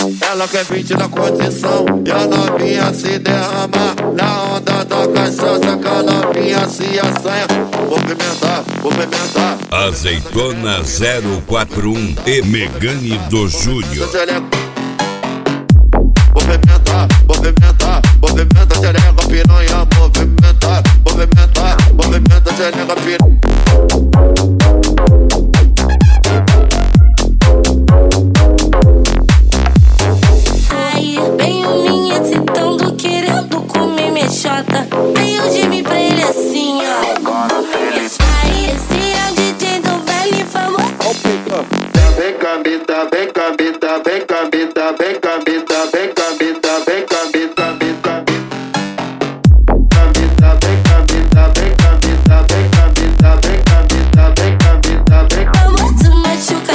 Ela quer 20 na condição e a novinha se derrama. Na onda da cachaça que a novinha se assanha. Movimentar, movimentar. Azeitona 041 e Megane do Júnior. Movimentar, movimentar, movimenta xereca piranha. Movimentar, movimentar, movimenta xereca piranha. Aí vem o minha excitando, querendo comer minha chota. Aí eu gemi pra ele assim, ó. Aí esse é o DJ do velho famoso. Vem cambita, vem cambita, vem cambita, vem cambita, vem cambita, vem cambita, vem cambita, vem cambita, vem cambita, vem cambita, vem cambita, vem cambita, vem cambita. Famoso machuca.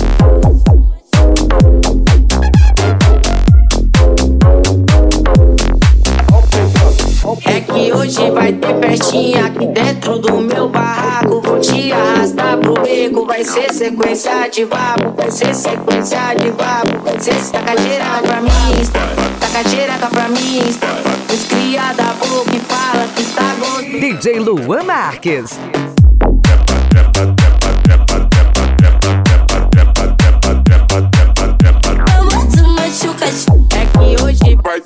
É que hoje vai ter festinha aqui dentro do meu barraco. Vou te arrastar pro beco, vai ser sequência de vapo. Vai ser sequência de vapo. Vai ser tacajeira pra mim, tacajeira pra mim. Os cria da boca e fala que tá gostoso. DJ Luan Marques. Famoso machuca. É que hoje vai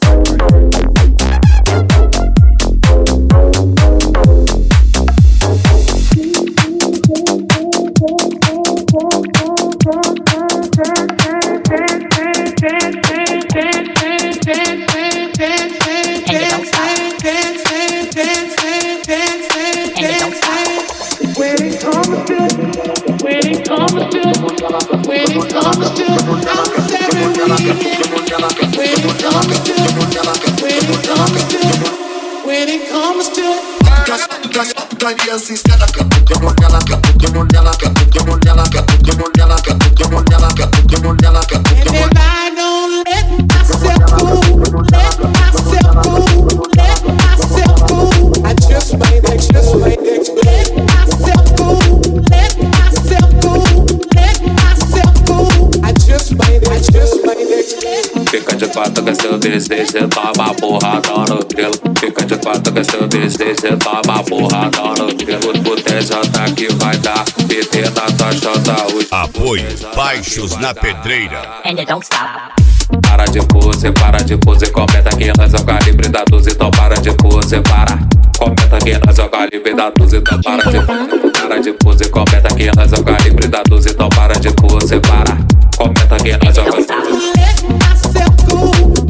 Fica de quatro que seu desejo toma porrada no grelo. Fica de quatro que seu desejo toma porrada no grelo. O TJ que vai dar PT na tua chota hoje. Apoio Baixos na Pedreira. And it don't stop. Para de pose, comenta que nós é o calibre da 12. Então para de pose, para. Comenta que nós é o calibre da 12. Então para de pose, comenta que nós é o calibre da 12. Então para de pose, para. Comenta que nós é o calibre da 12.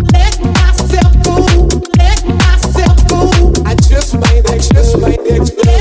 I just made it.